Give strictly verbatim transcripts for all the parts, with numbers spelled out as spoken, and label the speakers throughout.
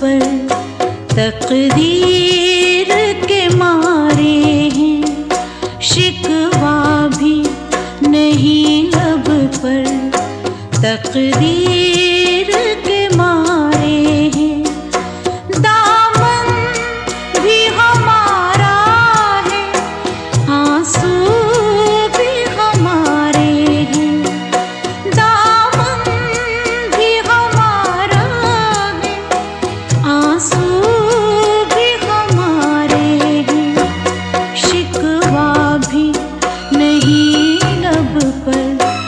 Speaker 1: पर तकदीर के मारे हैं, शिकवा भी नहीं लब पर तकदीर के मारे हैं। दामन भी हमारा है, आंसू भी हमारे हैं। दामन भी हमारा है, आंसू भी हमारे हैं। शिकवा भी नहीं लब पर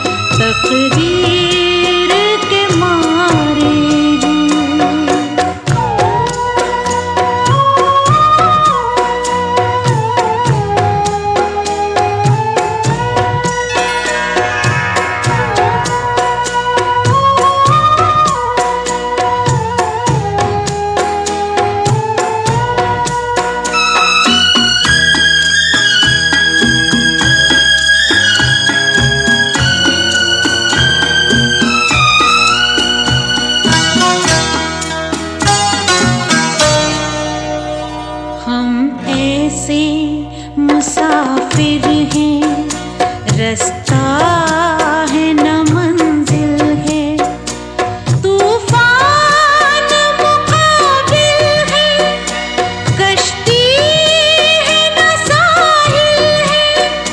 Speaker 1: तकदीर के मारे ऐसे मुसाफिर हैं, रास्ता है न मंजिल है। तूफान मुकाबिल है, कश्ती है न साहिल है।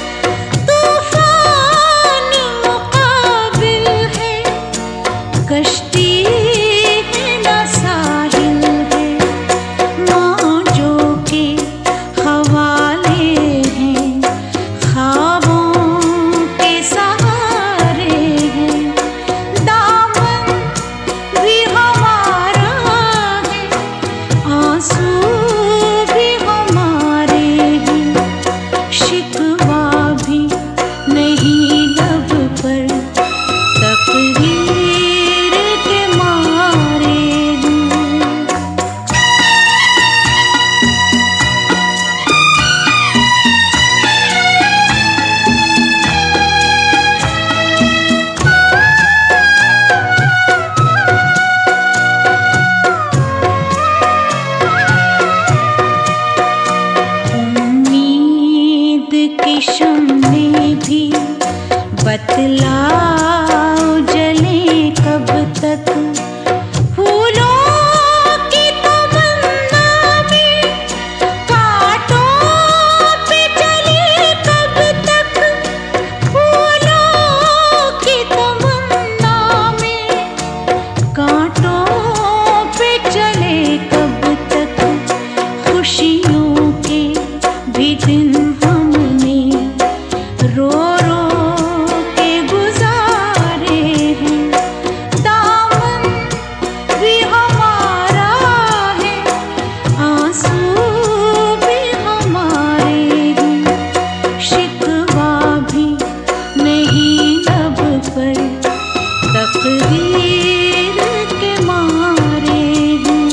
Speaker 1: तूफान मुकाबिल है, कश्ती है न साहिल है। मौजों के हवाले हैं, ख्वाबों के सहारे हैं। दामन भी हमारा है, आंसू भी हमारे हैं। शिकवा भी नहीं लब पर तकदीर के मारे हैं। उम्मीद की शम्में भी बतलाओ जले कब तक। फूलों की तमन्ना में कांटों पे चले कब तक। फूलों की तमन्ना में कांटों पे चले कब तक। खुशियों के भी दिन हमने रो रो के गुजारे हैं। दामन भी हमारा है, आंसू भी हमारे हैं। शिकवा भी नहीं लब पर तकदीर के मारे हैं।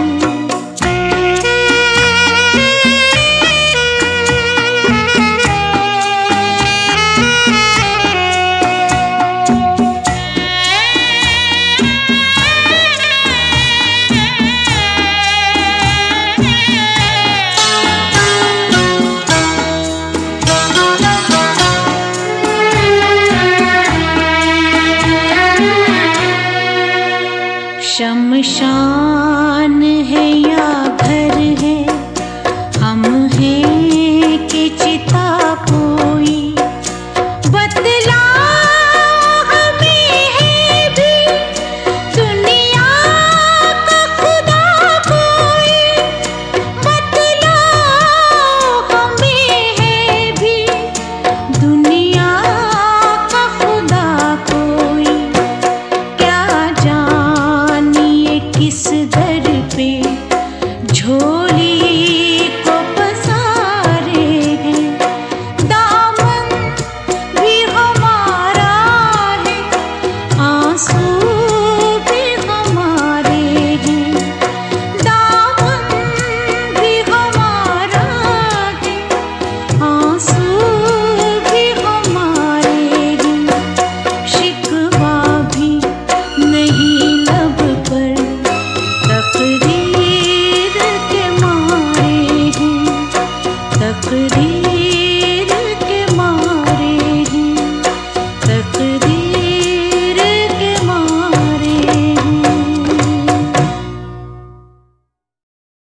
Speaker 1: शमशान है या घर है, हम हैं कि चिता कोई। बतला हमें है भी दुनिया का खुदा कोई। बतला हमें है भी दुनिया का खुदा कोई। क्या जानिए किस दर पे झोली तकदीर